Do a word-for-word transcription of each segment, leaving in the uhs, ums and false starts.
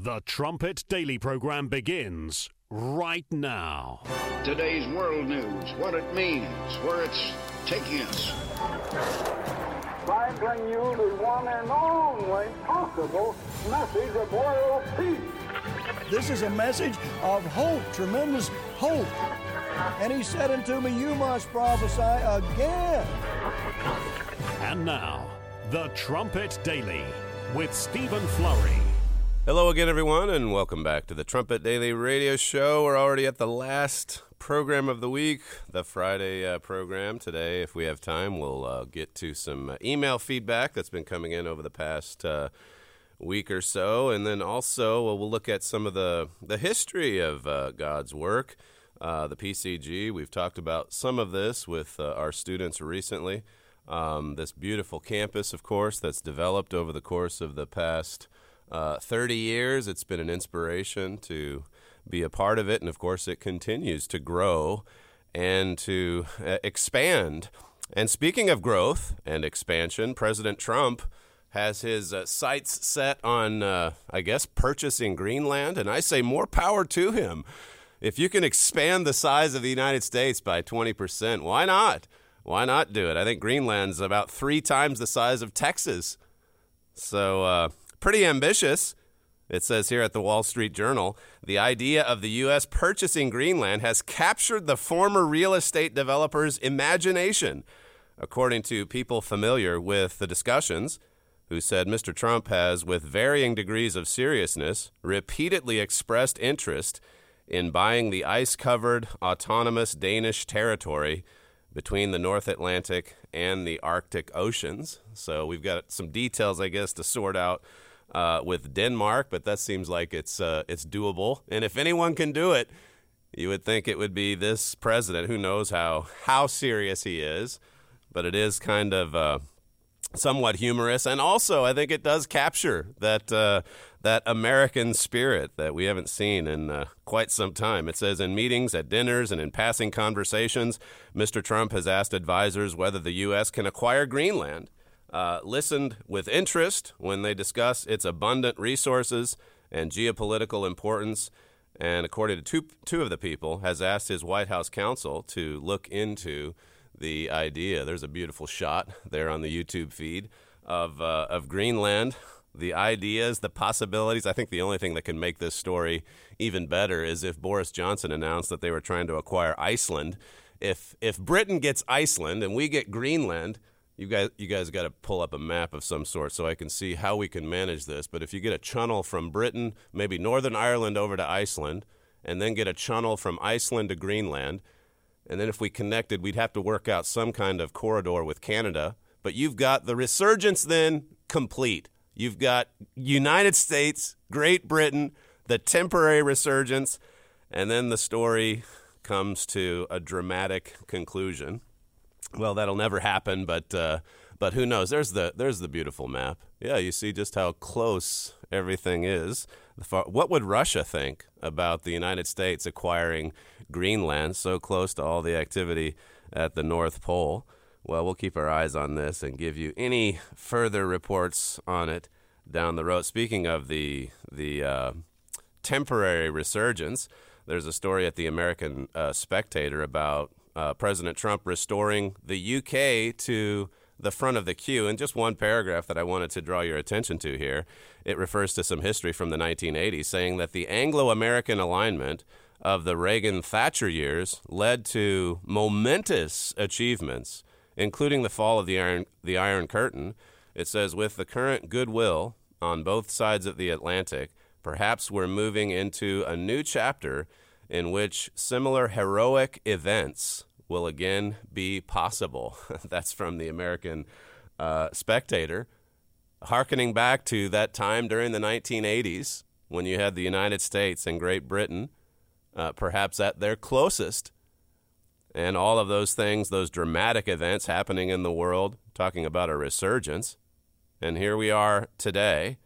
The Trumpet Daily program begins right now. Today's world news, what it means, where it's taking us. I bring you the one and only possible message of world peace. This is a message of hope, tremendous hope. And he said unto me, you must prophesy again. And now, The Trumpet Daily with Stephen Flurry. Hello again, everyone, and welcome back to the Trumpet Daily Radio Show. We're already at the last program of the week, the Friday uh, program. Today, if we have time, we'll uh, get to some uh, email feedback that's been coming in over the past uh, week or so, and then also uh, we'll look at some of the, the history of uh, God's work, uh, the P C G. We've talked about some of this with uh, our students recently. Um, this beautiful campus, of course, that's developed over the course of the past Uh, thirty years. It's been an inspiration to be a part of it, and of course it continues to grow and to uh, expand. And speaking of growth and expansion, President Trump has his uh, sights set on, uh, I guess, purchasing Greenland, and I say more power to him. If you can expand the size of the United States by twenty percent, why not? Why not do it? I think Greenland's about three times the size of Texas. So, uh, pretty ambitious. It says here at the Wall Street Journal, the idea of the U S purchasing Greenland has captured the former real estate developer's imagination, according to people familiar with the discussions, who said Mister Trump has, with varying degrees of seriousness, repeatedly expressed interest in buying the ice-covered, autonomous Danish territory between the North Atlantic and the Arctic Oceans. So we've got some details, I guess, to sort out Uh, with Denmark, but that seems like it's uh, it's doable. And if anyone can do it, you would think it would be this president. Who knows how how serious he is, but it is kind of uh, somewhat humorous. And also, I think it does capture that uh, that American spirit that we haven't seen in uh, quite some time. It says, in meetings, at dinners, and in passing conversations, Mister Trump has asked advisors whether the U S can acquire Greenland. Uh, listened with interest when they discuss its abundant resources and geopolitical importance, and according to two, two of the people, has asked his White House counsel to look into the idea. There's a beautiful shot there on the YouTube feed of uh, of Greenland, the ideas, the possibilities. I think the only thing that can make this story even better is if Boris Johnson announced that they were trying to acquire Iceland. If if Britain gets Iceland and we get Greenland, You guys, you guys got to pull up a map of some sort so I can see how we can manage this. But if you get a channel from Britain, maybe Northern Ireland over to Iceland, and then get a channel from Iceland to Greenland, and then if we connected, we'd have to work out some kind of corridor with Canada. But you've got the resurgence then complete. You've got United States, Great Britain, the temporary resurgence, and then the story comes to a dramatic conclusion. Well, that'll never happen, but uh, but who knows? There's the there's the beautiful map. Yeah, you see just how close everything is. What would Russia think about the United States acquiring Greenland so close to all the activity at the North Pole? Well, we'll keep our eyes on this and give you any further reports on it down the road. Speaking of the the uh, temporary resurgence, there's a story at the American uh, Spectator about Uh, President Trump restoring the U K to the front of the queue. And just one paragraph that I wanted to draw your attention to here. It refers to some history from the nineteen eighties, saying that the Anglo-American alignment of the Reagan-Thatcher years led to momentous achievements, including the fall of the Iron, the Iron Curtain. It says, with the current goodwill on both sides of the Atlantic, perhaps we're moving into a new chapter in which similar heroic events will again be possible. That's from the American uh, Spectator, hearkening back to that time during the nineteen eighties when you had the United States and Great Britain, uh, perhaps at their closest, and all of those things, those dramatic events happening in the world, talking about a resurgence. And here we are today.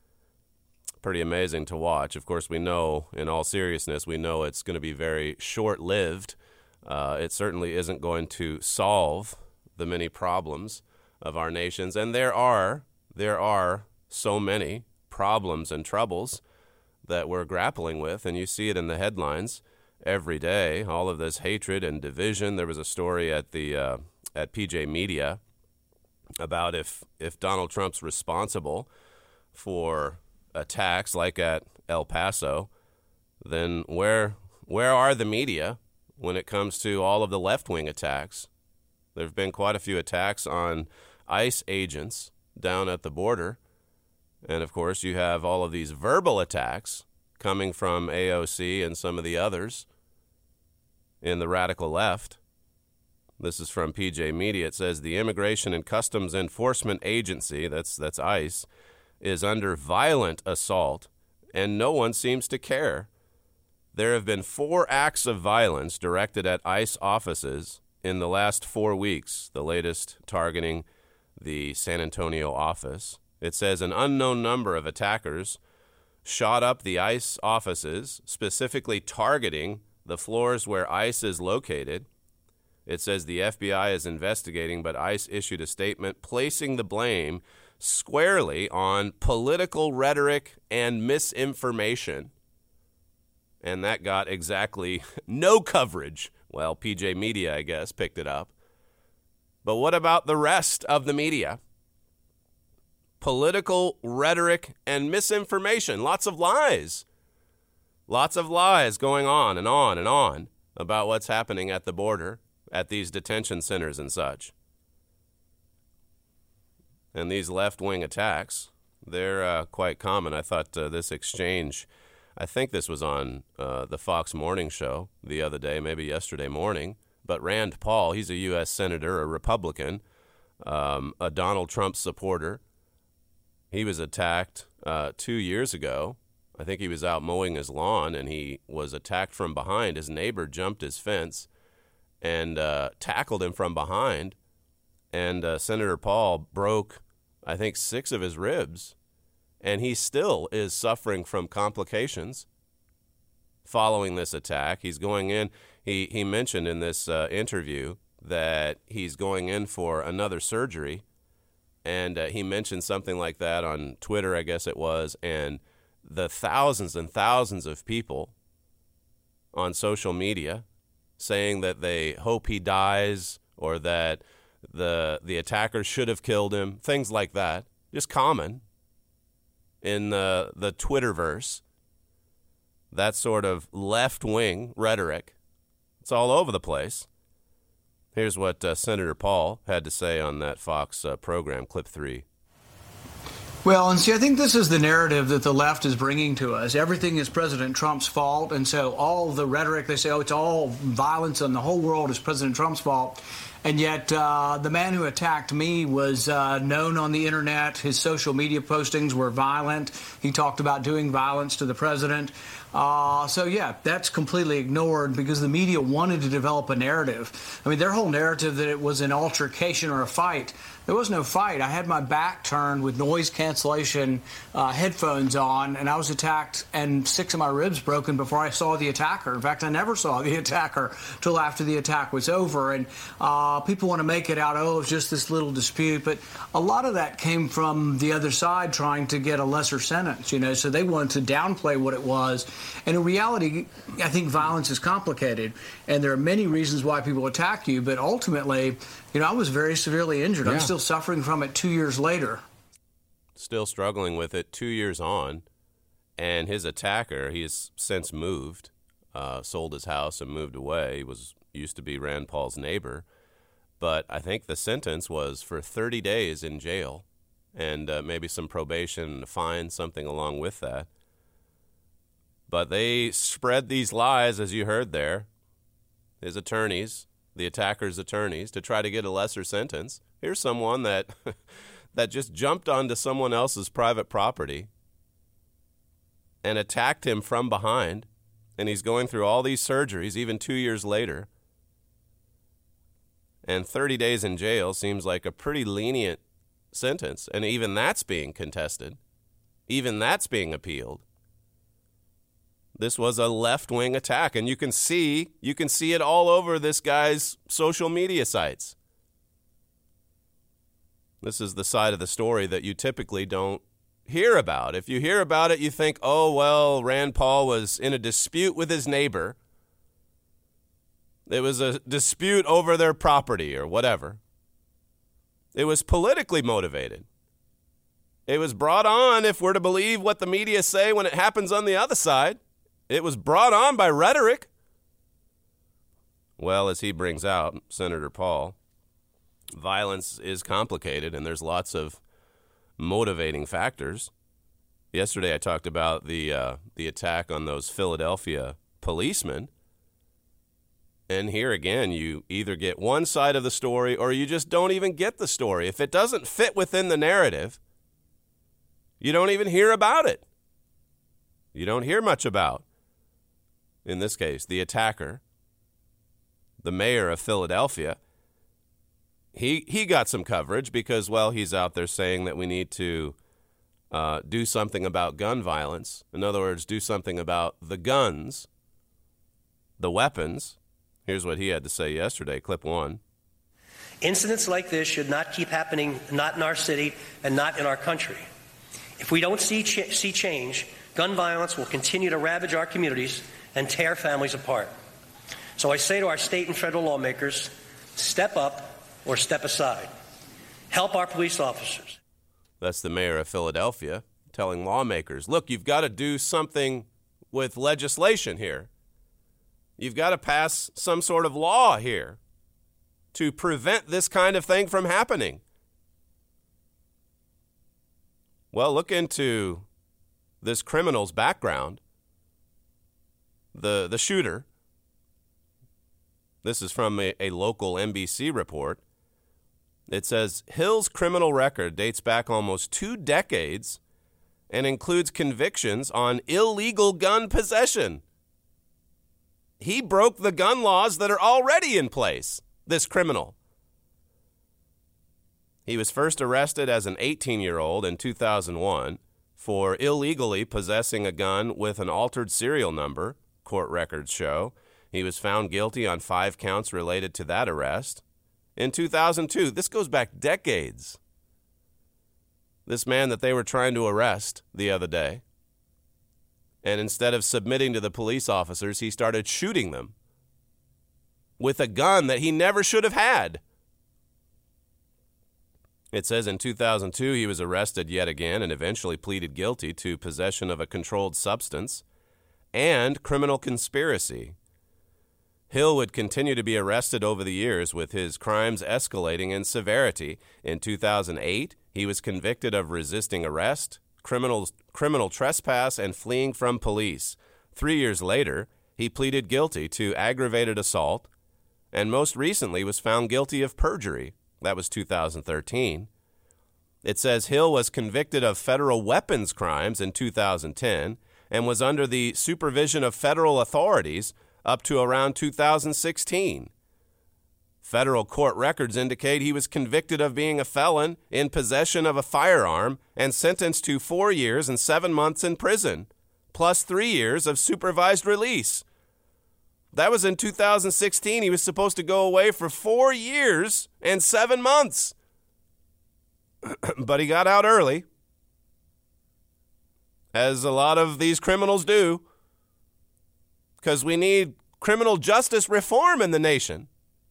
Pretty amazing to watch. Of course, we know, in all seriousness, we know it's going to be very short-lived. Uh, it certainly isn't going to solve the many problems of our nations. And there are, there are so many problems and troubles that we're grappling with, and you see it in the headlines every day, all of this hatred and division. There was a story at the uh, at P J Media about if if Donald Trump's responsible for attacks like at El Paso, then where where are the media when it comes to all of the left-wing attacks? There have been quite a few attacks on ICE agents down at the border. And, of course, you have all of these verbal attacks coming from A O C and some of the others in the radical left. This is from P J Media. It says the Immigration and Customs Enforcement Agency, that's that's ICE, is under violent assault, and no one seems to care. There have been four acts of violence directed at ICE offices in the last four weeks, the latest targeting the San Antonio office. It says an unknown number of attackers shot up the ICE offices, specifically targeting the floors where ICE is located. It says the F B I is investigating, but ICE issued a statement placing the blame squarely on political rhetoric and misinformation. And that got exactly no coverage. Well, P J Media, I guess, picked it up. But what about the rest of the media? Political rhetoric and misinformation. Lots of lies. Lots of lies going on and on and on about what's happening at the border, at these detention centers and such. And these left-wing attacks, they're uh, quite common. I thought uh, this exchange, I think this was on uh, the Fox Morning Show the other day, maybe yesterday morning. But Rand Paul, he's a U S senator, a Republican, um, a Donald Trump supporter. He was attacked uh, two years ago. I think he was out mowing his lawn, and he was attacked from behind. His neighbor jumped his fence and uh, tackled him from behind. And uh, Senator Paul broke, I think, six of his ribs. And he still is suffering from complications following this attack. He's going in. He, he mentioned in this uh, interview that he's going in for another surgery. And uh, he mentioned something like that on Twitter, I guess it was. And the thousands and thousands of people on social media saying that they hope he dies or that the the attacker should have killed him, things like that, just common in the, the Twitterverse. That sort of left-wing rhetoric. It's all over the place. Here's what uh, Senator Paul had to say on that Fox uh, program, clip three. Well, and see, I think this is the narrative that the left is bringing to us. Everything is President Trump's fault, and so all the rhetoric, they say, oh, it's all violence and the whole world is President Trump's fault. And yet uh, the man who attacked me was uh, known on the Internet. His social media postings were violent. He talked about doing violence to the president. Uh, so, yeah, that's completely ignored because the media wanted to develop a narrative. I mean, their whole narrative that it was an altercation or a fight. There was no fight. I had my back turned with noise cancellation uh, headphones on, and I was attacked, and six of my ribs broken before I saw the attacker. In fact, I never saw the attacker till after the attack was over. And uh, people want to make it out, oh, it was just this little dispute. But a lot of that came from the other side trying to get a lesser sentence, you know, so they wanted to downplay what it was. And in reality, I think violence is complicated, and there are many reasons why people attack you, but ultimately, you know, I was very severely injured. Yeah. I'm still suffering from it two years later. Still struggling with it two years on, and his attacker, he has since moved, uh, sold his house and moved away. He was used to be Rand Paul's neighbor, but I think the sentence was for thirty days in jail and uh, maybe some probation, a fine, something along with that. But they spread these lies, as you heard there, his attorneys, the attacker's attorneys, to try to get a lesser sentence. Here's someone that that just jumped onto someone else's private property and attacked him from behind, and he's going through all these surgeries even two years later. And thirty days in jail seems like a pretty lenient sentence, and even that's being contested. Even that's being appealed. This was a left-wing attack, and you can see you can see it all over this guy's social media sites. This is the side of the story that you typically don't hear about. If you hear about it, you think, oh, well, Rand Paul was in a dispute with his neighbor. It was a dispute over their property or whatever. It was politically motivated. It was brought on, if we're to believe what the media say when it happens on the other side. It was brought on by rhetoric. Well, as he brings out, Senator Paul, violence is complicated and there's lots of motivating factors. Yesterday I talked about the uh, the attack on those Philadelphia policemen. And here again, you either get one side of the story or you just don't even get the story. If it doesn't fit within the narrative, you don't even hear about it. You don't hear much about, in this case, the attacker, the mayor of Philadelphia. He he got some coverage because, well, he's out there saying that we need to uh, do something about gun violence. In other words, do something about the guns, the weapons. Here's what he had to say yesterday, clip one. Incidents like this should not keep happening, not in our city and not in our country. If we don't see ch- see change, gun violence will continue to ravage our communities and tear families apart. So I say to our state and federal lawmakers, step up or step aside. Help our police officers. That's the mayor of Philadelphia telling lawmakers, look, you've got to do something with legislation here. You've got to pass some sort of law here to prevent this kind of thing from happening. Well, look into this criminal's background. The, the shooter. This is from a, a local N B C report. It says, Hill's criminal record dates back almost two decades and includes convictions on illegal gun possession. He broke the gun laws that are already in place, this criminal. He was first arrested as an eighteen-year-old in two thousand one for illegally possessing a gun with an altered serial number, court records show. He was found guilty on five counts related to that arrest. In two thousand two, this goes back decades. This man that they were trying to arrest the other day, and instead of submitting to the police officers, he started shooting them with a gun that he never should have had. It says in two thousand two, he was arrested yet again and eventually pleaded guilty to possession of a controlled substance and criminal conspiracy. Hill would continue to be arrested over the years, with his crimes escalating in severity. In two thousand eight, he was convicted of resisting arrest, criminal, criminal trespass, and fleeing from police. Three years later, he pleaded guilty to aggravated assault, and most recently was found guilty of perjury. That was two thousand thirteen. It says Hill was convicted of federal weapons crimes in two thousand ten and was under the supervision of federal authorities up to around two thousand sixteen. Federal court records indicate he was convicted of being a felon in possession of a firearm and sentenced to four years and seven months in prison, plus three years of supervised release. That was in two thousand sixteen. He was supposed to go away for four years and seven months. But he got out early, as a lot of these criminals do, because we need criminal justice reform in the nation.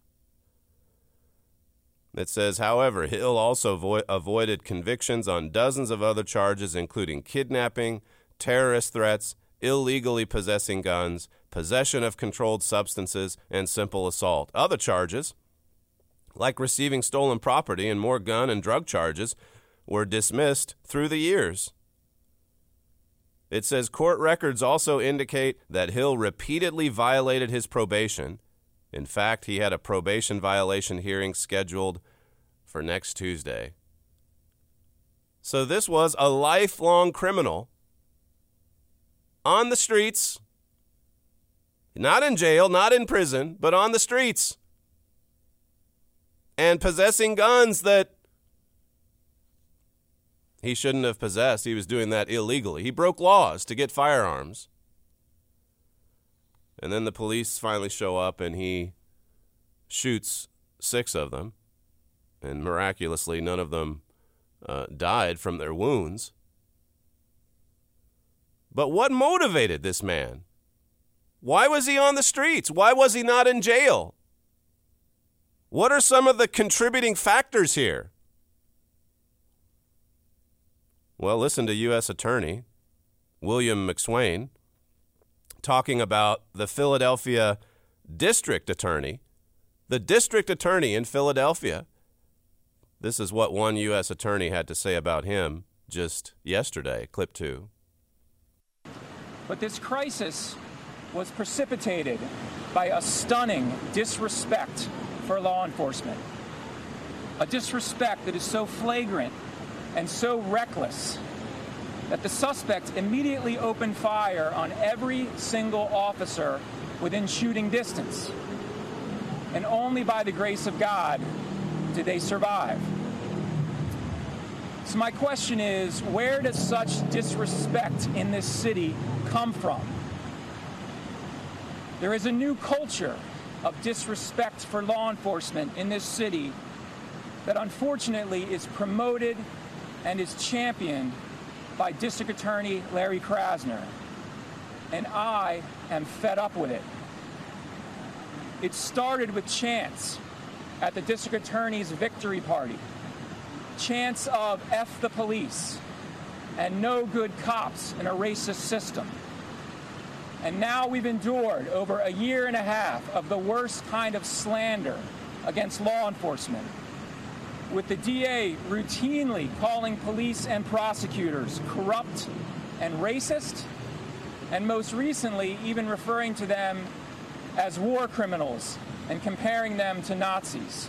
It says, however, Hill also vo- avoided convictions on dozens of other charges, including kidnapping, terrorist threats, illegally possessing guns, possession of controlled substances, and simple assault. Other charges, like receiving stolen property and more gun and drug charges, were dismissed through the years. It says court records also indicate that Hill repeatedly violated his probation. In fact, he had a probation violation hearing scheduled for next Tuesday. So this was a lifelong criminal on the streets, not in jail, not in prison, but on the streets, and possessing guns that he shouldn't have possessed. He was doing that illegally. He broke laws to get firearms. And then the police finally show up and he shoots six of them. And miraculously, none of them uh, died from their wounds. But what motivated this man? Why was he on the streets? Why was he not in jail? What are some of the contributing factors here? Well, listen to U S Attorney William McSwain talking about the Philadelphia District Attorney. The District Attorney in Philadelphia. This is what one U S attorney had to say about him just yesterday. Clip two. But this crisis was precipitated by a stunning disrespect for law enforcement. A disrespect that is so flagrant and so reckless that the suspect immediately opened fire on every single officer within shooting distance. And only by the grace of God did they survive. So my question is, where does such disrespect in this city come from? There is a new culture of disrespect for law enforcement in this city that unfortunately is promoted and is championed by District Attorney Larry Krasner. And I am fed up with it. It started with chants at the District Attorney's victory party. Chants of F the police and no good cops in a racist system. And now we've endured over a year and a half of the worst kind of slander against law enforcement, with the D A routinely calling police and prosecutors corrupt and racist, and most recently even referring to them as war criminals and comparing them to Nazis.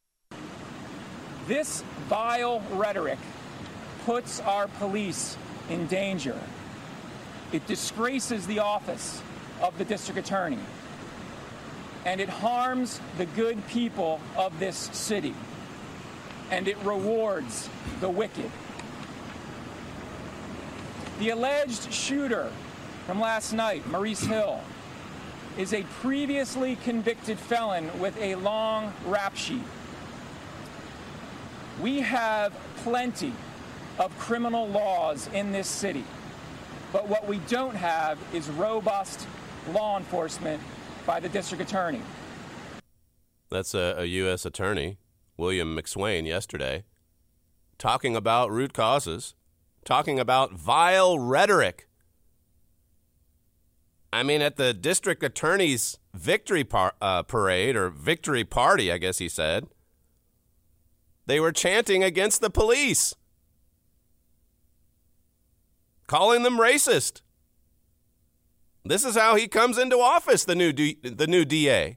This vile rhetoric puts our police in danger. It disgraces the office of the district attorney, and it harms the good people of this city, and it rewards the wicked. The alleged shooter from last night, Maurice Hill, is a previously convicted felon with a long rap sheet. We have plenty of criminal laws in this city, but what we don't have is robust law enforcement by the district attorney. That's a, a U S attorney, William McSwain, yesterday, talking about root causes, talking about vile rhetoric. I mean, at the district attorney's victory par- uh, parade, or victory party, I guess he said, they were chanting against the police, calling them racist. This is how he comes into office, the new D- the new D A.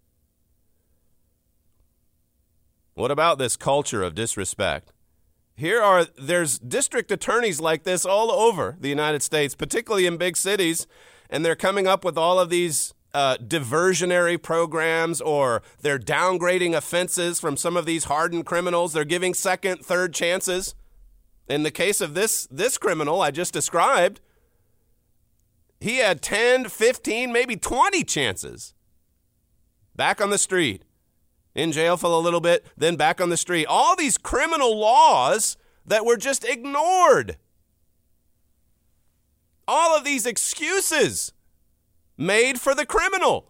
What about this culture of disrespect? Here are, there's district attorneys like this all over the United States, particularly in big cities, and they're coming up with all of these uh, diversionary programs, or they're downgrading offenses from some of these hardened criminals. They're giving second, third chances. In the case of this this criminal I just described, he had ten, fifteen, maybe twenty chances. Back on the street, in jail for a little bit, then back on the street. All these criminal laws that were just ignored. All of these excuses made for the criminal.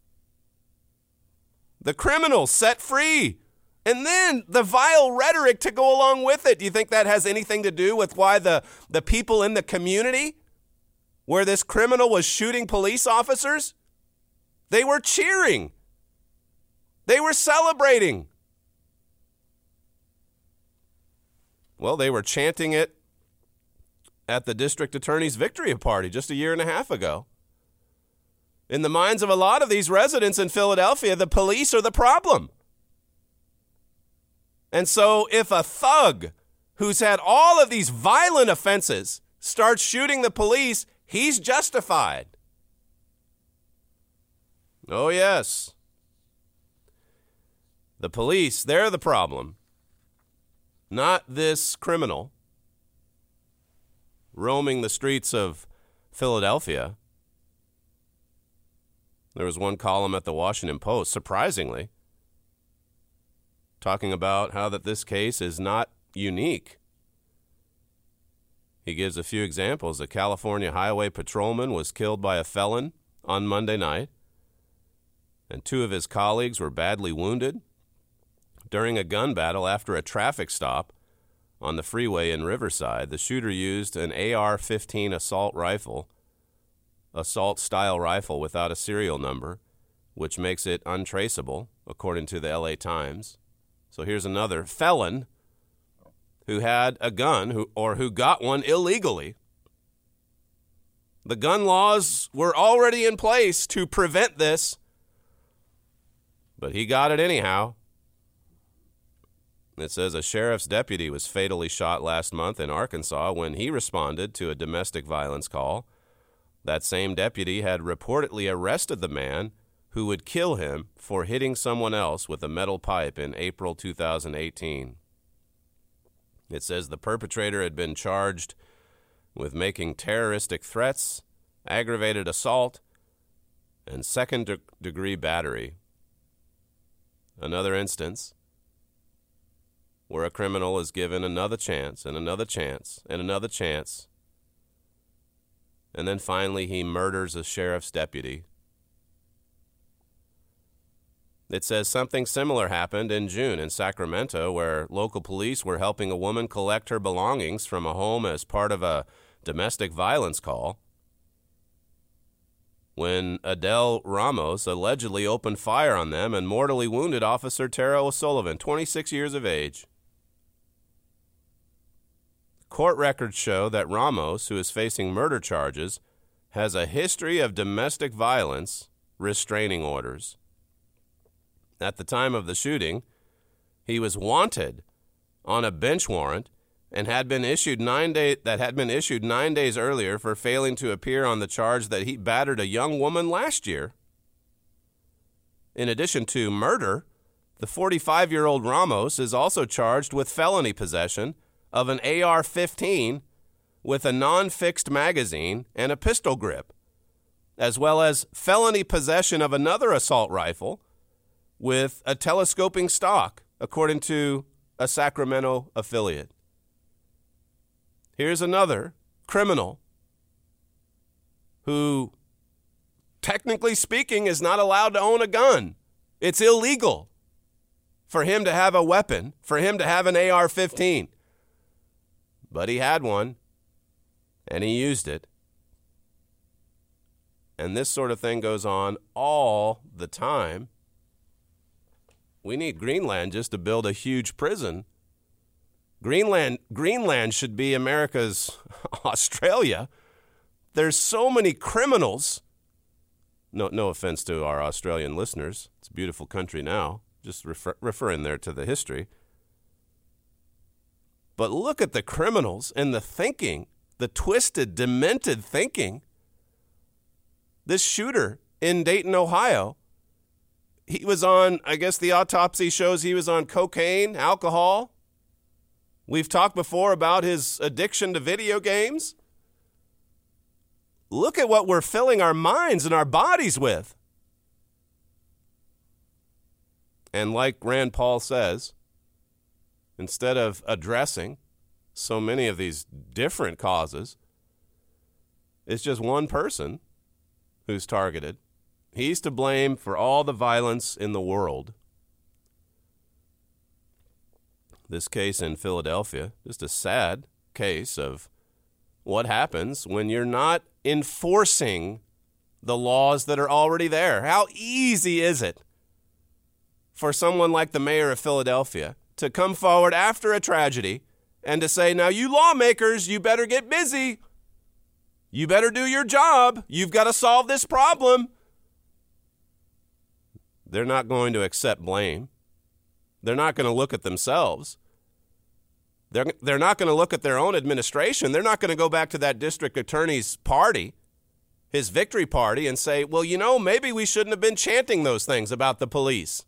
The criminal set free. And then the vile rhetoric to go along with it. Do you think that has anything to do with why the, the people in the community where this criminal was shooting police officers, they were cheering. They were celebrating. Well, they were chanting it at the district attorney's victory party just a year and a half ago. In the minds of a lot of these residents in Philadelphia, the police are the problem. And so if a thug who's had all of these violent offenses starts shooting the police, he's justified. Oh, yes. The police, they're the problem. Not this criminal roaming the streets of Philadelphia. There was one column at the Washington Post, surprisingly, talking about how that this case is not unique. He gives a few examples. A California highway patrolman was killed by a felon on Monday night, and two of his colleagues were badly wounded during a gun battle after a traffic stop on the freeway in Riverside. The shooter used an A R fifteen assault rifle, assault-style rifle without a serial number, which makes it untraceable, according to the L A Times. So here's another felon who had a gun who, or who got one illegally. The gun laws were already in place to prevent this, but he got it anyhow. It says a sheriff's deputy was fatally shot last month in Arkansas when he responded to a domestic violence call. That same deputy had reportedly arrested the man who would kill him for hitting someone else with a metal pipe in April two thousand eighteen. It says the perpetrator had been charged with making terroristic threats, aggravated assault, and second-degree battery. Another instance where a criminal is given another chance and another chance and another chance, and then finally he murders a sheriff's deputy. It says something similar happened in June in Sacramento, where local police were helping a woman collect her belongings from a home as part of a domestic violence call, when Adele Ramos allegedly opened fire on them and mortally wounded Officer Tara O'Sullivan, twenty-six years of age. Court records show that Ramos, who is facing murder charges, has a history of domestic violence restraining orders. At the time of the shooting, he was wanted on a bench warrant and had been issued nine day, that had been issued nine days earlier for failing to appear on the charge that he battered a young woman last year. In addition to murder, the forty-five-year-old Ramos is also charged with felony possession of an A R fifteen with a non-fixed magazine and a pistol grip, as well as felony possession of another assault rifle with a telescoping stock, according to a Sacramento affiliate. Here's another criminal who, technically speaking, is not allowed to own a gun. It's illegal for him to have a weapon, for him to have an A R fifteen. But he had one, and he used it. And this sort of thing goes on all the time. We need Greenland just to build a huge prison. Greenland, Greenland should be America's Australia. There's so many criminals. No, no offense to our Australian listeners. It's a beautiful country now. Just refer, referring there to the history. But look at the criminals and the thinking, the twisted, demented thinking. This shooter in Dayton, Ohio, he was on, I guess the autopsy shows he was on cocaine, alcohol. We've talked before about his addiction to video games. Look at what we're filling our minds and our bodies with. And like Rand Paul says, instead of addressing so many of these different causes, it's just one person who's targeted. He's to blame for all the violence in the world. This case in Philadelphia, just a sad case of what happens when you're not enforcing the laws that are already there. How easy is it for someone like the mayor of Philadelphia to come forward after a tragedy and to say, now you lawmakers, you better get busy. You better do your job. You've got to solve this problem. They're not going to accept blame. They're not going to look at themselves. They're, they're not going to look at their own administration. They're not going to go back to that district attorney's party, his victory party, and say, well, you know, maybe we shouldn't have been chanting those things about the police.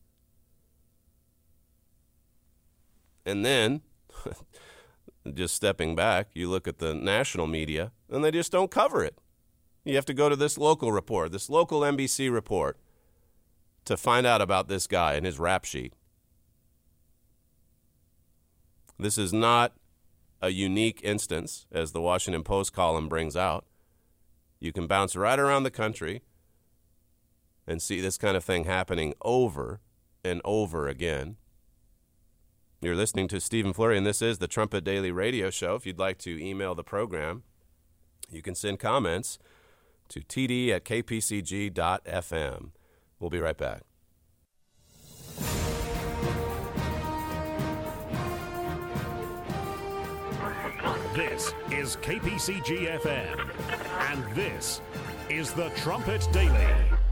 And then, just stepping back, you look at the national media, and they just don't cover it. You have to go to this local report, this local N B C report, to find out about this guy and his rap sheet. This is not a unique instance, as the Washington Post column brings out. You can bounce right around the country and see this kind of thing happening over and over again. You're listening to Stephen Flurry, and this is the Trumpet Daily Radio Show. If you'd like to email the program, you can send comments to t d at k p c g dot f m. We'll be right back. This is K P C G F M, and this is the Trumpet Daily.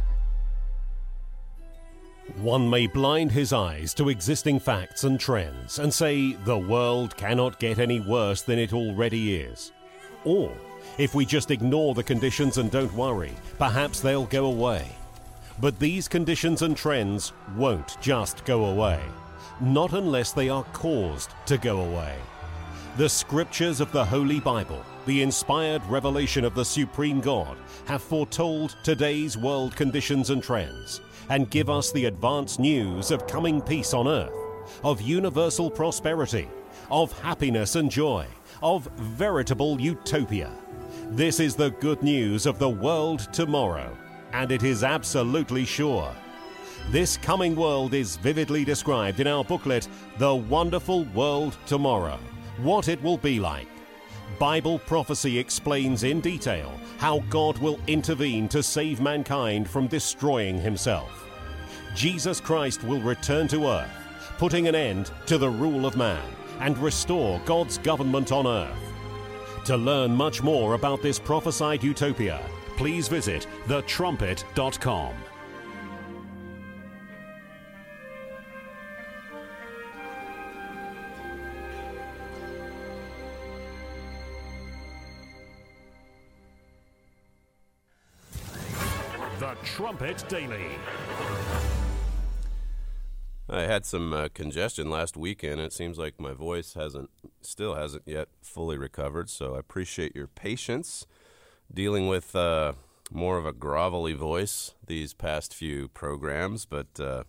One may blind his eyes to existing facts and trends and say the world cannot get any worse than it already is. Or, if we just ignore the conditions and don't worry, perhaps they'll go away. But these conditions and trends won't just go away, not unless they are caused to go away. The scriptures of the Holy Bible, the inspired revelation of the Supreme God, have foretold today's world conditions and trends, and give us the advance news of coming peace on earth, of universal prosperity, of happiness and joy, of veritable utopia. This is the good news of the world tomorrow, and it is absolutely sure. This coming world is vividly described in our booklet, The Wonderful World Tomorrow, what it will be like. Bible prophecy explains in detail how God will intervene to save mankind from destroying himself. Jesus Christ will return to earth, putting an end to the rule of man and restore God's government on earth. To learn much more about this prophesied utopia, please visit the trumpet dot com. The Trumpet Daily. I had some uh, congestion last weekend, and it seems like my voice hasn't, still hasn't yet fully recovered, so I appreciate your patience dealing with uh, more of a grovelly voice these past few programs, but uh,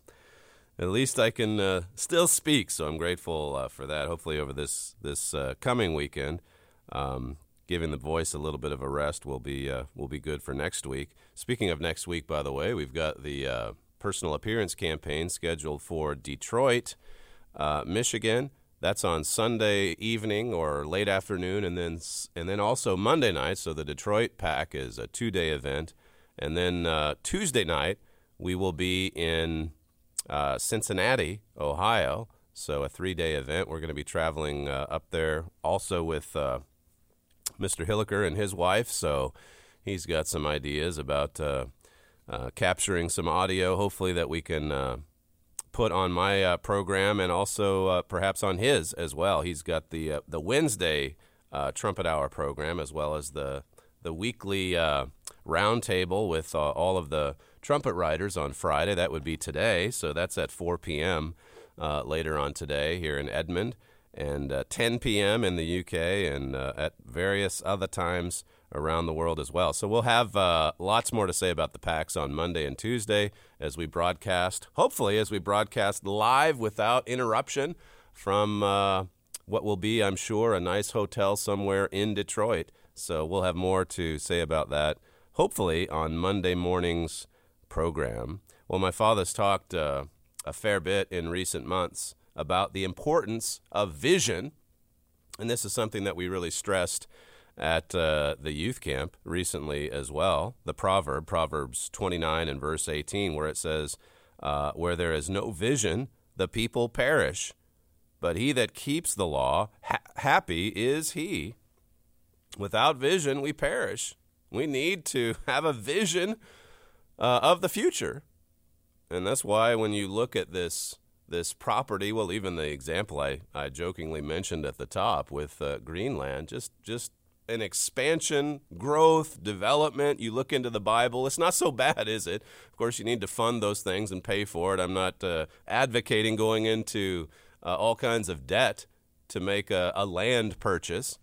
at least I can uh, still speak, so I'm grateful uh, for that. Hopefully over this, this uh, coming weekend, um, giving the voice a little bit of a rest will be uh, will be good for next week. Speaking of next week, by the way, we've got the uh, personal appearance campaign scheduled for Detroit, uh, Michigan. That's on Sunday evening or late afternoon, and then and then also Monday night. So the Detroit Pack is a two-day event, and then uh, Tuesday night we will be in uh, Cincinnati, Ohio. So a three-day event. We're going to be traveling uh, up there, also with Uh, Mister Hilliker and his wife, so he's got some ideas about uh, uh, capturing some audio, hopefully that we can uh, put on my uh, program and also uh, perhaps on his as well. He's got the uh, the Wednesday uh, Trumpet Hour program as well as the, the weekly uh, roundtable with uh, all of the trumpet writers on Friday. That would be today, so that's at four p.m. Uh, later on today here in Edmond. And uh, ten p.m. in the U K and uh, at various other times around the world as well. So we'll have uh, lots more to say about the PAX on Monday and Tuesday as we broadcast, hopefully as we broadcast live without interruption from uh, what will be, I'm sure, a nice hotel somewhere in Detroit. So we'll have more to say about that, hopefully, on Monday morning's program. Well, my father's talked uh, a fair bit in recent months about the importance of vision, and this is something that we really stressed at uh, the youth camp recently as well. The proverb, Proverbs twenty-nine and verse eighteen, where it says, uh, where there is no vision, the people perish, but he that keeps the law, ha- happy is he. Without vision, we perish. We need to have a vision uh, of the future, and that's why when you look at this This property, well, even the example I, I jokingly mentioned at the top with uh, Greenland, just just an expansion, growth, development. You look into the Bible, it's not so bad, is it? Of course, you need to fund those things and pay for it. I'm not uh, advocating going into uh, all kinds of debt to make a, a land purchase.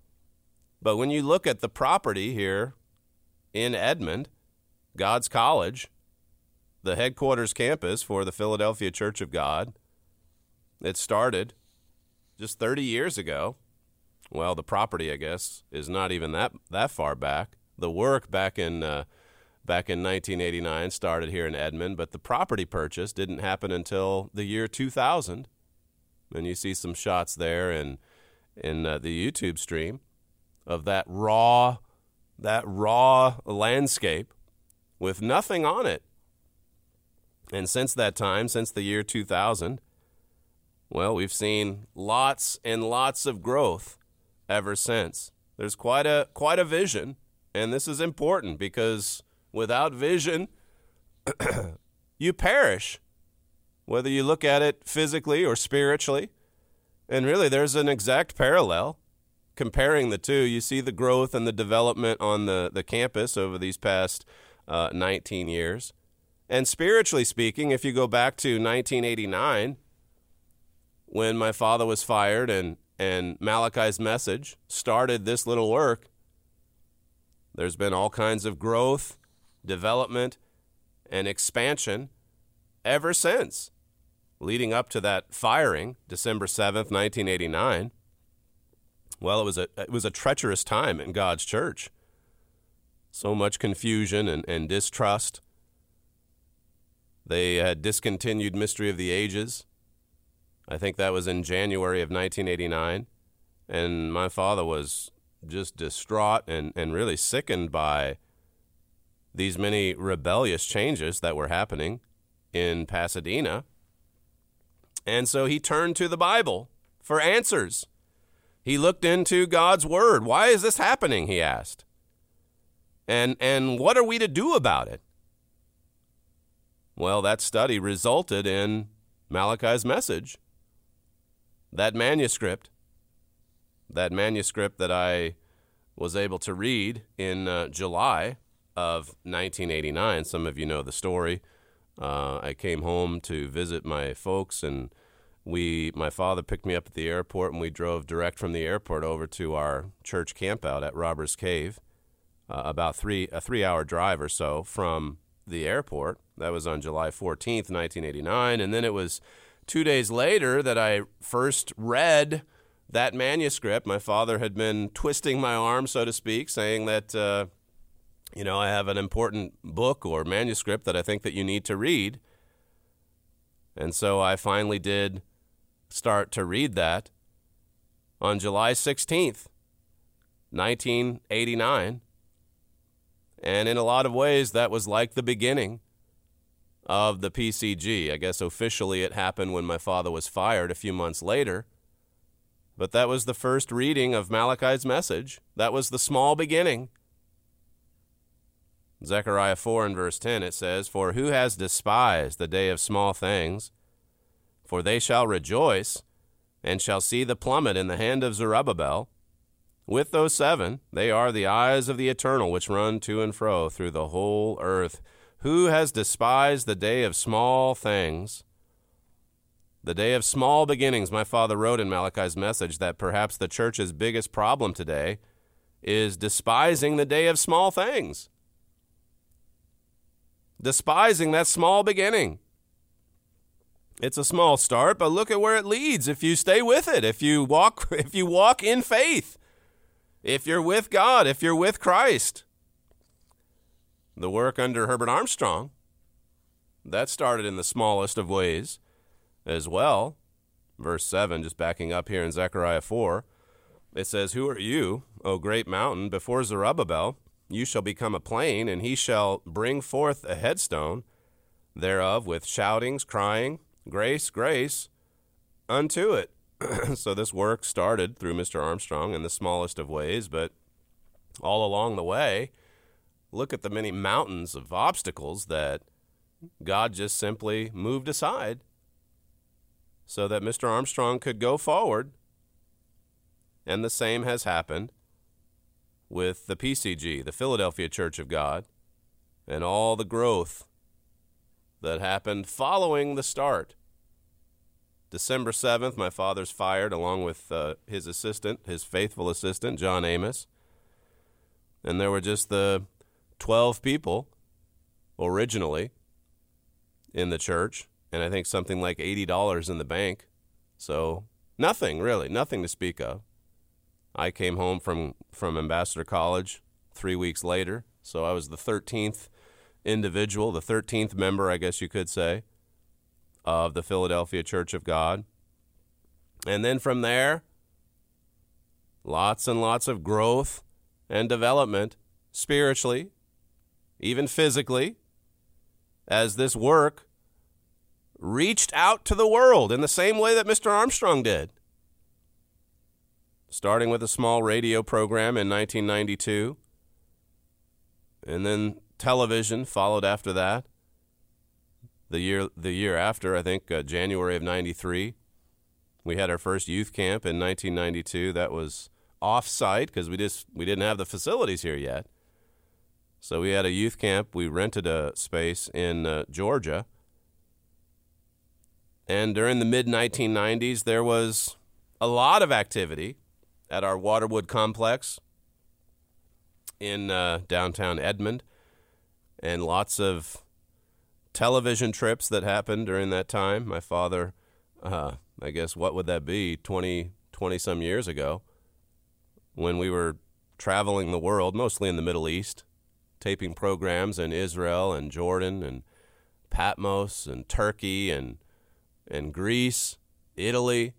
But when you look at the property here in Edmond, God's College, the headquarters campus for the Philadelphia Church of God, it started just thirty years ago Well, the property, I guess, is not even that that far back. The work back in uh, back in nineteen eighty-nine started here in Edmond, but the property purchase didn't happen until the year two thousand. And you see some shots there in in uh, the YouTube stream of that raw that raw landscape with nothing on it. And since that time, since the year two thousand, well, we've seen lots and lots of growth ever since. There's quite a quite a vision, and this is important because without vision, you perish, whether you look at it physically or spiritually. And really, there's an exact parallel. Comparing the two, you see the growth and the development on the, the campus over these past uh, nineteen years. And spiritually speaking, if you go back to nineteen eighty-nine, when my father was fired and, and Malachi's Message started this little work, there's been all kinds of growth, development, and expansion ever since, leading up to that firing, December seventh, nineteen eighty-nine. Well, it was a it was a treacherous time in God's church. So much confusion and, and distrust. They had discontinued Mystery of the Ages. I think that was in January of nineteen eighty-nine. And my father was just distraught and, and really sickened by these many rebellious changes that were happening in Pasadena. And so he turned to the Bible for answers. He looked into God's Word. Why is this happening, he asked. And and what are we to do about it? Well, that study resulted in Malachi's Message, that manuscript, that manuscript that I was able to read in uh, July of nineteen eighty-nine. Some of you know the story. Uh, I came home to visit my folks, and we, my father picked me up at the airport, and we drove direct from the airport over to our church campout at Robbers Cave, uh, about three a three-hour drive or so from the airport. That was on July fourteenth, nineteen eighty-nine, and then it was two days later that I first read that manuscript. My father had been twisting my arm, so to speak, saying that, uh, you know, I have an important book or manuscript that I think that you need to read. And so I finally did start to read that on July sixteenth, nineteen eighty-nine. And in a lot of ways, that was like the beginning of the P C G. I guess officially it happened when my father was fired a few months later. But that was the first reading of Malachi's Message. That was the small beginning. Zechariah four and verse ten, it says, "For who has despised the day of small things? For they shall rejoice, and shall see the plummet in the hand of Zerubbabel. With those seven, they are the eyes of the Eternal, which run to and fro through the whole earth. Who has despised the day of small things?" The day of small beginnings. My father wrote in Malachi's Message that perhaps the church's biggest problem today is despising the day of small things. Despising that small beginning. It's a small start, but look at where it leads if you stay with it, if you walk, if you walk in faith, if you're with God, if you're with Christ. The work under Herbert Armstrong, that started in the smallest of ways as well. Verse seven, just backing up here in Zechariah four, it says, "Who are you, O great mountain? Before Zerubbabel you shall become a plain, and he shall bring forth a headstone thereof with shoutings, crying, grace, grace unto it." So this work started through Mister Armstrong in the smallest of ways, but all along the way, look at the many mountains of obstacles that God just simply moved aside so that Mister Armstrong could go forward. And the same has happened with the P C G, the Philadelphia Church of God, and all the growth that happened following the start. December seventh, my father's fired along with uh, his assistant, his faithful assistant, John Amos. And there were just the twelve people originally in the church, and I think something like eighty dollars in the bank. So nothing, really, nothing to speak of. I came home from, from Ambassador College three weeks later, so I was the thirteenth individual, the thirteenth member, I guess you could say, of the Philadelphia Church of God. And then from there, lots and lots of growth and development spiritually, even physically, as this work reached out to the world in the same way that Mister Armstrong did. Starting with a small radio program in nineteen ninety-two, and then television followed after that. The year the year after, I think uh, January of ninety-three, we had our first youth camp in nineteen ninety-two. That was off-site because we just we didn't have the facilities here yet. So we had a youth camp. We rented a space in uh, Georgia. And during the mid nineteen nineties, there was a lot of activity at our Waterwood complex in uh, downtown Edmond, and lots of television trips that happened during that time. My father, uh, I guess, what would that be, twenty, twenty-some years ago, when we were traveling the world, mostly in the Middle East, taping programs in Israel and Jordan and Patmos and Turkey and, and Greece, Italy.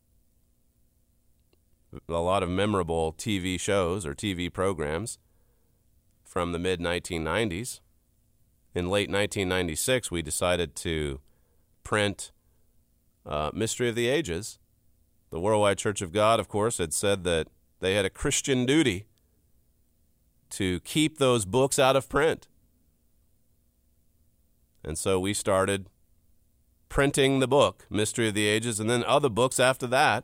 A lot of memorable T V shows or T V programs from the mid nineteen nineties. In late nineteen ninety-six, we decided to print uh, Mystery of the Ages. The Worldwide Church of God, of course, had said that they had a Christian duty to keep those books out of print. And so we started printing the book, Mystery of the Ages, and then other books after that.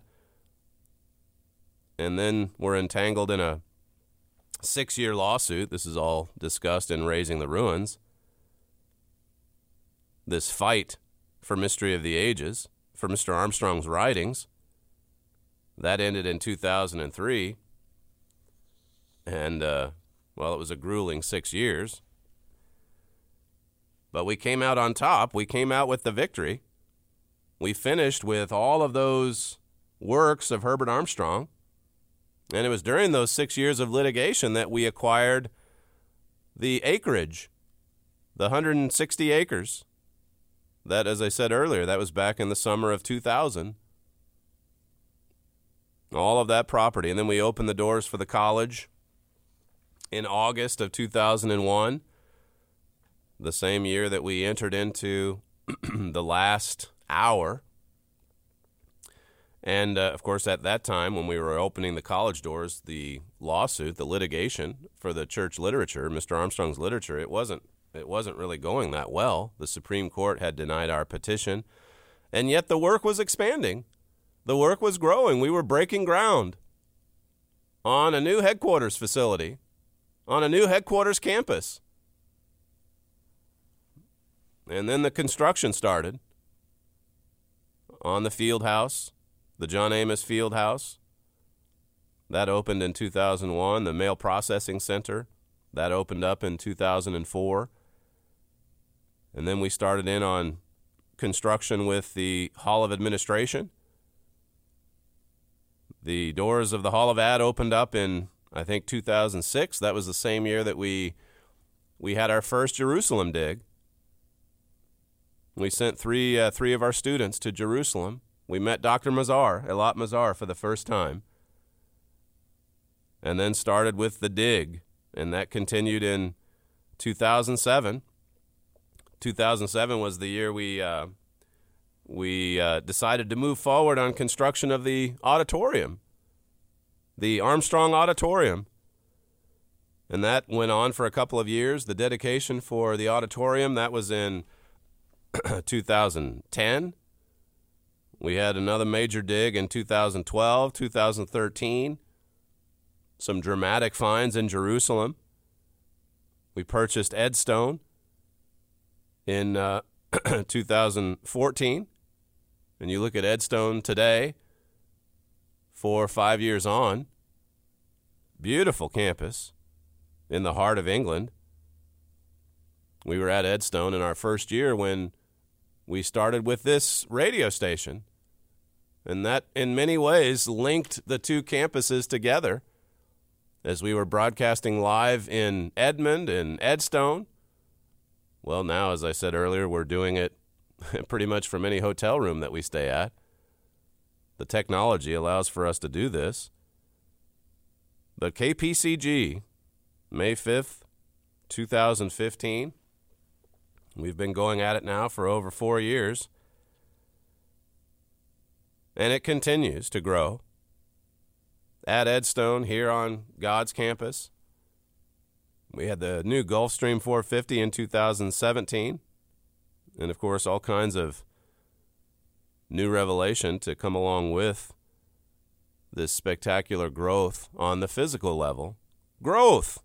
And then we're entangled in a six-year lawsuit. This is all discussed in Raising the Ruins. This fight for Mystery of the Ages, for Mister Armstrong's writings, that ended in two thousand three. And, uh, well, it was a grueling six years. But we came out on top. We came out with the victory. We finished with all of those works of Herbert Armstrong. And it was during those six years of litigation that we acquired the acreage, the one hundred sixty acres. That, as I said earlier, that was back in the summer of two thousand. All of that property. And then we opened the doors for the college in August of two thousand one, the same year that we entered into the last hour. And, uh, of course, at that time, when we were opening the college doors, the lawsuit, the litigation for the church literature, Mister Armstrong's literature, it wasn't it wasn't really going that well. The Supreme Court had denied our petition, and yet the work was expanding. The work was growing. We were breaking ground on a new headquarters facility, on a new headquarters campus. And then the construction started on the field house. The John Amos Field House, that opened in two thousand one. The Mail Processing Center, that opened up in two thousand four. And then we started in on construction with the Hall of Administration. The doors of the Hall of Ad opened up in, I think, two thousand six. That was the same year that we we had our first Jerusalem dig. We sent three uh, three of our students to Jerusalem. We met Doctor Mazar, Eilat Mazar, for the first time, and then started with the dig, and that continued in two thousand seven. two thousand seven was the year we uh, we uh, decided to move forward on construction of the auditorium, the Armstrong Auditorium, and that went on for a couple of years. The dedication for the auditorium, that was in two thousand ten. We had another major dig in two thousand twelve, two thousand thirteen, some dramatic finds in Jerusalem. We purchased Edstone in uh, two thousand fourteen, and you look at Edstone today, four or five years on, beautiful campus in the heart of England. We were at Edstone in our first year when we started with this radio station. And that, in many ways, linked the two campuses together as we were broadcasting live in Edmond and Edstone. Well, now, as I said earlier, we're doing it pretty much from any hotel room that we stay at. The technology allows for us to do this. But K P C G, May fifth, two thousand fifteen. We've been going at it now for over four years. And it continues to grow. At Edstone, here on God's campus. We had the new Gulfstream four fifty in two thousand seventeen. And, of course, all kinds of new revelation to come along with this spectacular growth on the physical level. Growth!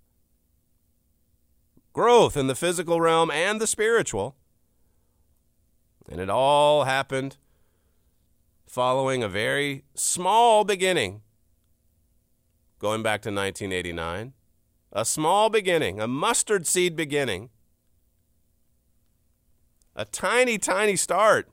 Growth in the physical realm and the spiritual. And it all happened following a very small beginning, going back to nineteen eighty-nine. A small beginning, a mustard seed beginning. A tiny, tiny start.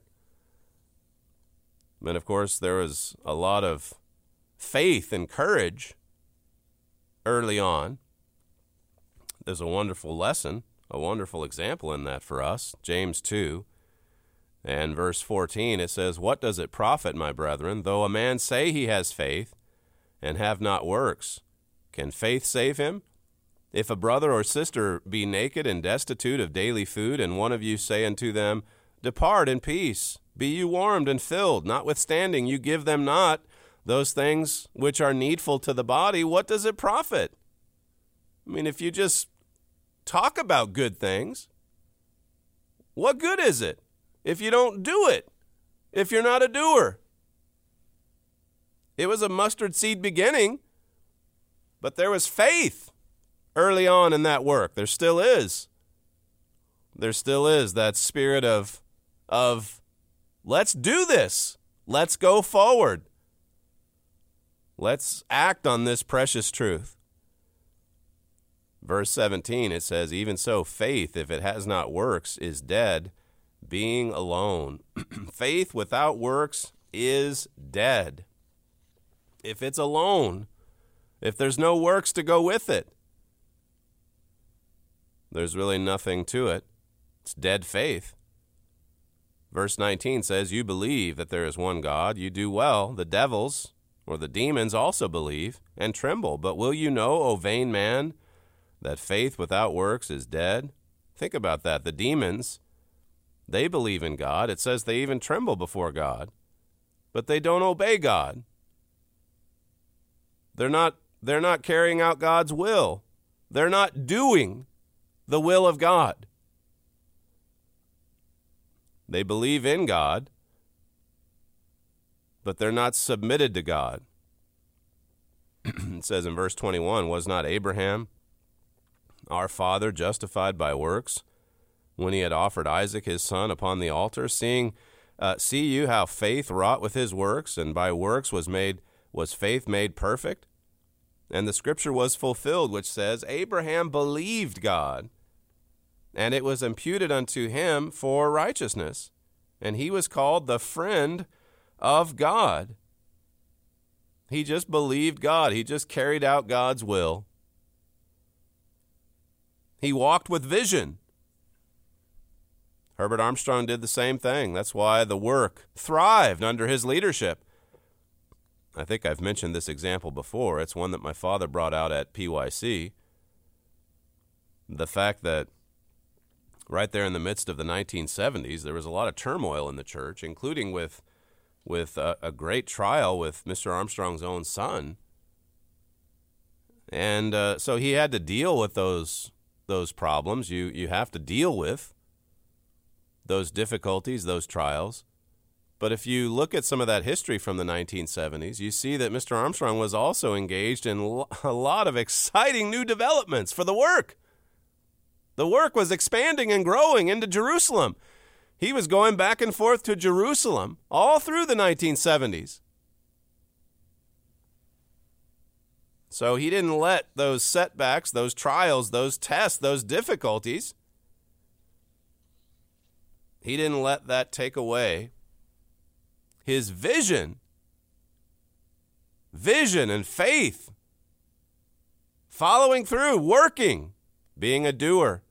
But, of course, there was a lot of faith and courage early on. There's a wonderful lesson, a wonderful example in that for us. James two and verse fourteen, it says, "What does it profit, my brethren, though a man say he has faith and have not works? Can faith save him? If a brother or sister be naked and destitute of daily food, and one of you say unto them, Depart in peace, be you warmed and filled, notwithstanding you give them not those things which are needful to the body, what does it profit?" I mean, if you just talk about good things, what good is it if you don't do it, if you're not a doer? It was a mustard seed beginning, but there was faith early on in that work. There still is. There still is that spirit of, of let's do this. Let's go forward. Let's act on this precious truth. Verse seventeen, it says, "Even so, faith, if it has not works, is dead, being alone." Faith without works is dead. If it's alone, if there's no works to go with it, there's really nothing to it. It's dead faith. Verse nineteen says, "You believe that there is one God. You do well. The devils, or the demons, also believe and tremble. But will you know, O vain man, that faith without works is dead?" Think about that. The demons, they believe in God. It says they even tremble before God, but they don't obey God. They're not, they're not carrying out God's will. They're not doing the will of God. They believe in God, but they're not submitted to God. It says in verse twenty-one, "Was not Abraham, our father, justified by works when he had offered Isaac his son upon the altar? Seeing, uh, see you how faith wrought with his works, and by works was made was faith made perfect? And the scripture was fulfilled, which says, Abraham believed God, and it was imputed unto him for righteousness. And he was called the friend of God." He just believed God. He just carried out God's will. He walked with vision. Herbert Armstrong did the same thing. That's why the work thrived under his leadership. I think I've mentioned this example before. It's one that my father brought out at P Y C. The fact that right there in the midst of the nineteen seventies, there was a lot of turmoil in the church, including with with a, a great trial with Mister Armstrong's own son. And uh, so he had to deal with those those problems. You you have to deal with those difficulties, those trials. But if you look at some of that history from the nineteen seventies, you see that Mister Armstrong was also engaged in a lot of exciting new developments for the work. The work was expanding and growing into Jerusalem. He was going back and forth to Jerusalem all through the nineteen seventies. So he didn't let those setbacks, those trials, those tests, those difficulties, he didn't let that take away his vision vision and faith, following through, working, being a doer.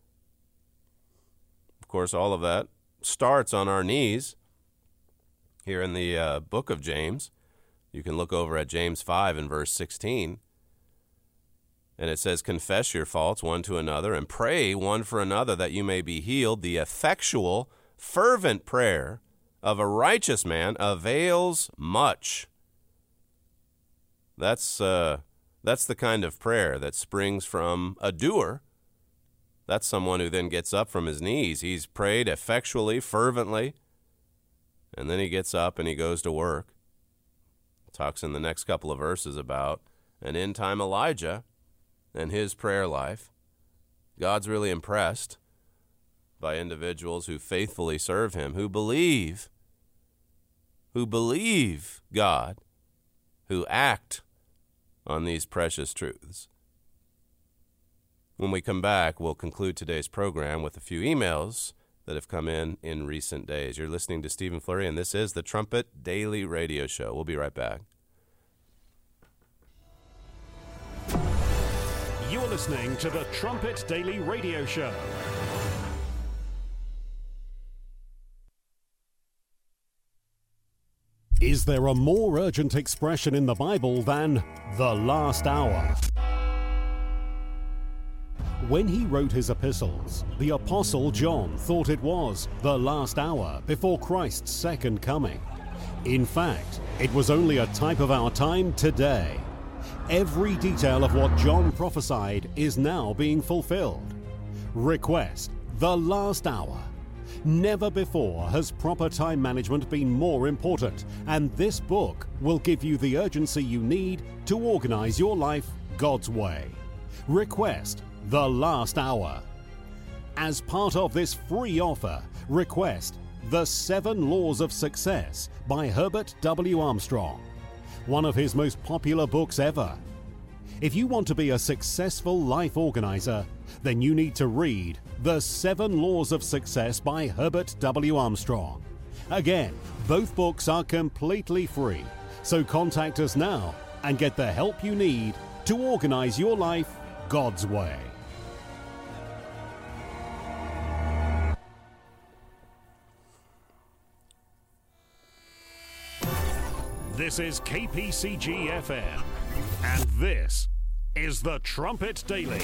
Of course, all of that starts on our knees. Here in the uh, book of James, you can look over at James five and verse sixteen. And it says, confess your faults one to another and pray one for another that you may be healed. The effectual, fervent prayer of a righteous man avails much. That's, uh, that's the kind of prayer that springs from a doer. That's someone who then gets up from his knees. He's prayed effectually, fervently, and then he gets up and he goes to work. Talks in the next couple of verses about an end-time Elijah and his prayer life. God's really impressed by individuals who faithfully serve him, who believe, who believe God, who act on these precious truths. When we come back, we'll conclude today's program with a few emails that have come in in recent days. You're listening to Stephen Flurry, and this is the Trumpet Daily Radio Show. We'll be right back. You're listening to the Trumpet Daily Radio Show. Is there a more urgent expression in the Bible than the last hour? When he wrote his epistles, the Apostle John thought it was the last hour before Christ's second coming. In fact, it was only a type of our time today. Every detail of what John prophesied is now being fulfilled. Request the last hour. Never before has proper time management been more important, and this book will give you the urgency you need to organize your life God's way. Request the last hour. As part of this free offer, request The Seven Laws of Success by Herbert W. Armstrong, one of his most popular books ever. If you want to be a successful life organizer, then you need to read The Seven Laws of Success by Herbert W. Armstrong. Again, both books are completely free, so contact us now and get the help you need to organize your life God's way. This is K P C G F M, and this is the Trumpet Daily.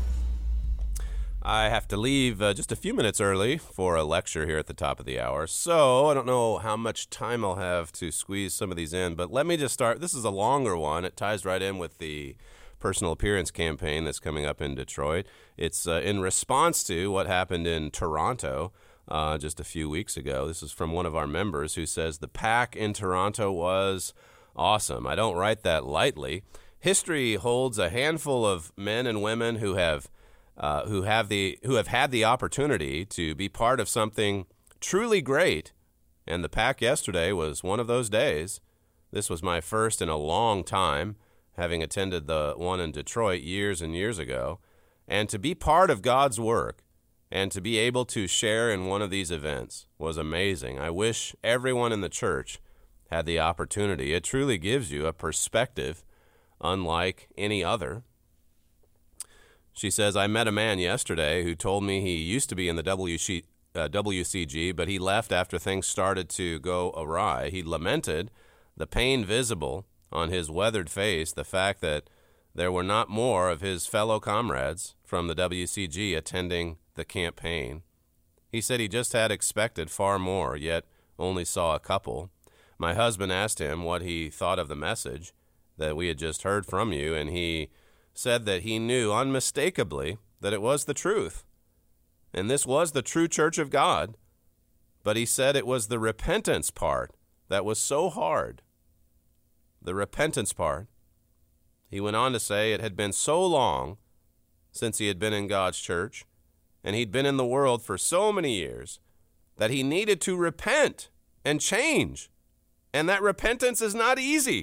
I have to leave uh, just a few minutes early for a lecture here at the top of the hour, so I don't know how much time I'll have to squeeze some of these in, but let me just start. This is a longer one. It ties right in with the personal appearance campaign that's coming up in Detroit. It's uh, in response to what happened in Toronto uh, just a few weeks ago. This is from one of our members who says the pack in Toronto was awesome. I don't write that lightly. History holds a handful of men and women who have uh, who have the who have had the opportunity to be part of something truly great, and the pack yesterday was one of those days. This was my first in a long time, having attended the one in Detroit years and years ago, and to be part of God's work and to be able to share in one of these events was amazing. I wish everyone in the church had the opportunity. It truly gives you a perspective unlike any other. She says, I met a man yesterday who told me he used to be in the W C, uh, W C G, but he left after things started to go awry. He lamented the pain visible on his weathered face, the fact that there were not more of his fellow comrades from the W C G attending the campaign. He said he just had expected far more, yet only saw a couple. My husband asked him what he thought of the message that we had just heard from you, and he said that he knew unmistakably that it was the truth. And this was the true church of God. But he said it was the repentance part that was so hard. The repentance part. He went on to say it had been so long since he had been in God's church, and he'd been in the world for so many years, that he needed to repent and change. And that repentance is not easy.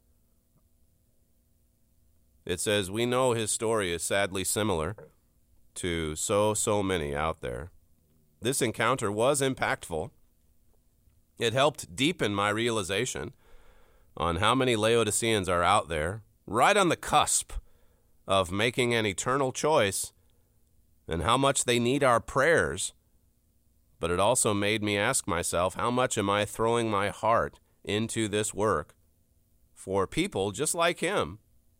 It says, we know his story is sadly similar to so, so many out there. This encounter was impactful. It helped deepen my realization on how many Laodiceans are out there, right on the cusp of making an eternal choice, and how much they need our prayers. But it also made me ask myself, how much am I throwing my heart into this work for people just like him?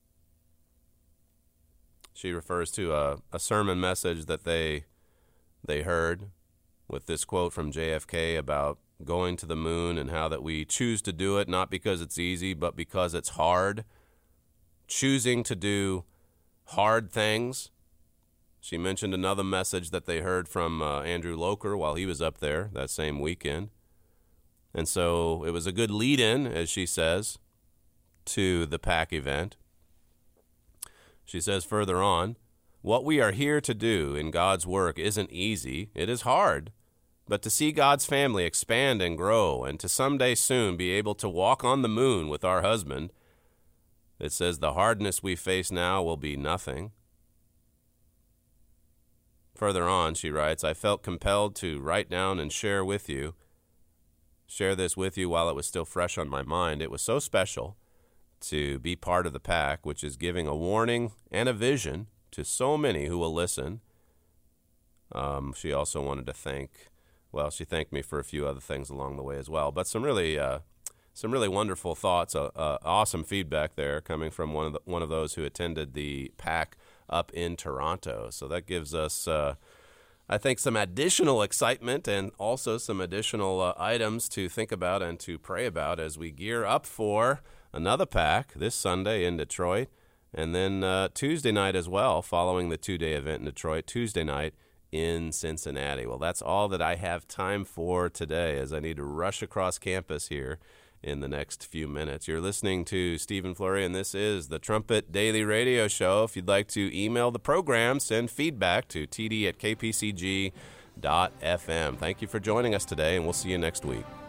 She refers to a, a sermon message that they they heard with this quote from J F K about going to the moon and how that we choose to do it not because it's easy, but because it's hard. Choosing to do hard things. She mentioned another message that they heard from uh, Andrew Loker while he was up there that same weekend. And so it was a good lead-in, as she says, to the PAC event. She says further on, what we are here to do in God's work isn't easy. It is hard. But to see God's family expand and grow, and to someday soon be able to walk on the moon with our husband, it says the hardness we face now will be nothing. Further on, she writes, I felt compelled to write down and share with you, share this with you while it was still fresh on my mind. It was so special to be part of the PAC, which is giving a warning and a vision to so many who will listen. Um, she also wanted to thank, well, she thanked me for a few other things along the way as well. But some really, uh, some really wonderful thoughts, uh, uh, awesome feedback there coming from one of the, one of those who attended the PAC up in Toronto. So that gives us, uh, I think, some additional excitement and also some additional uh, items to think about and to pray about as we gear up for another PAC this Sunday in Detroit, and then uh, Tuesday night as well, following the two-day event in Detroit, Tuesday night in Cincinnati. Well, that's all that I have time for today, as I need to rush across campus here in the next few minutes. You're listening to Stephen Flurry, and this is the Trumpet Daily Radio Show. If you'd like to email the program, send feedback to t d at k p c g dot f m. Thank you for joining us today, and we'll see you next week.